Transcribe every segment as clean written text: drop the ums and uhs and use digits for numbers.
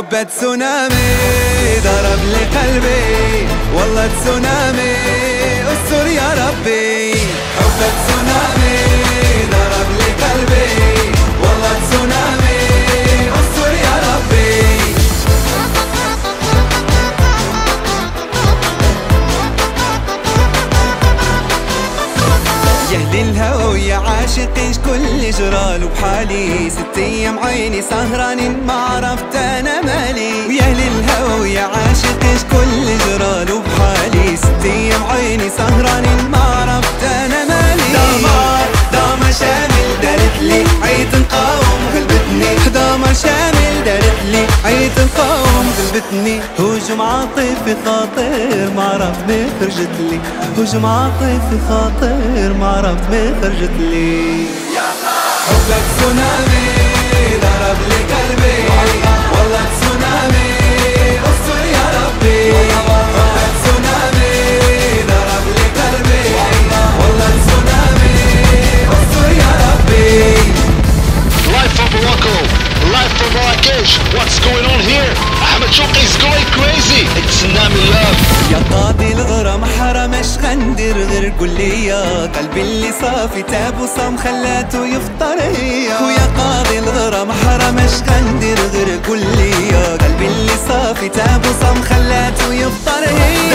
حبة تسونامي ضرب لي قلبي، والله تسونامي استر يا ربي. حبة تسونامي ضرب لي قلبي، والله تسونامي استر يا ربي. يا اهل الهوى ويا عاشقين شكون جرالو بحالي، 6 ايام عيني سهرانين ما عرفت انا مالي. ويا اهل الهوى ويا عاشقين شكون جرالو بحالي، 6 ايام عيني سهرانين ما عرفت انا مالي. دمار شامل دارت لي عيد نقاوم غلبتني، دمار شامل دارت لي عيد نقاوم غلبتني. هجوم عاطفي خاطر ما عرفت ما خرجت لي، هجوم عاطفي خاطر ما عرفت ما خرجت لي. حبك تسونامي ضرب لي قلبي، والله تسونامي استر يا ربي. حبك تسونامي ضرب لي قلبي، والله تسونامي استر يا ربي. Live from Morocco, live from Marrakesh. What's going on here? Ahmed Shouqi is going crazy. It's Tsunami Love. يا قاضي الغرام حرام اش غندير غير قولي، يا قلبي اللي صافي تاب وصام خلاته يفطر هي. ويا قاضي الغرام حرام اش غندير غير قولي، يا قلبي اللي صافي تاب وصام خلاته يفطر هي.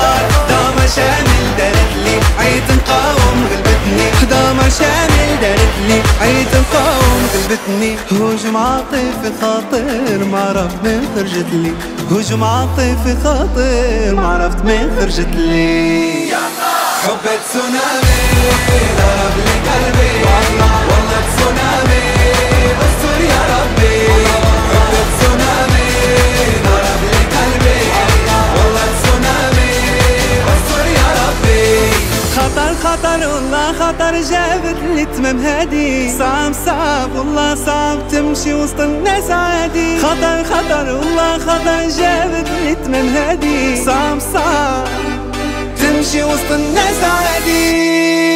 دمار شامل دارت لي عيد نقاوم غلبتني، دمار شامل دارت لي عيد نقاوم غلبتني. هجوم عاطفي خاطر ما عرفت ما خرجت لي، هجوم عاطفي خاطر ما عرفت ما خرجت لي. حبة تسونامي ضرب لي قلبي، والله تسونامي استر يا ربي. حبة تسونامي ضرب لي قلبي، والله تسونامي استر يا ربي. خطر والله خطر جابت لي تمام هادي، صعب والله صعب تمشي وسط الناس عادي. خطر والله خطر جابت لي تمام هادي، صعب تمشي وسط الناس عادي.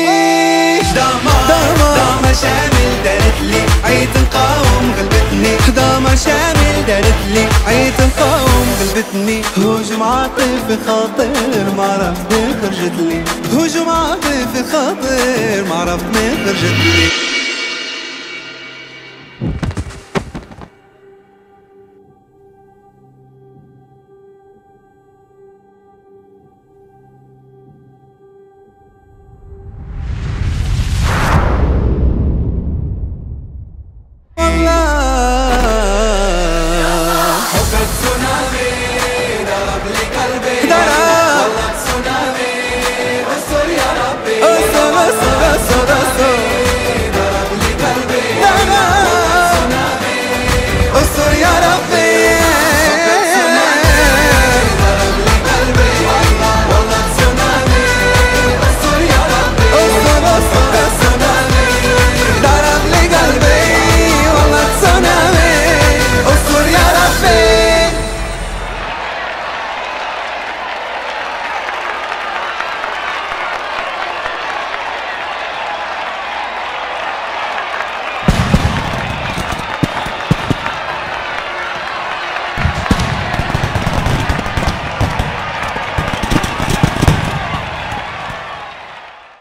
دمار شامل دارت لي عيد نقاوم غلبتني، دمار شامل دارت لي عيد نقاوم غلبتني. هجوم عاطفي خاطر ما عرفت ما خرجت لي، هجوم عاطفي خاطر ما عرفت ما خرجت لي.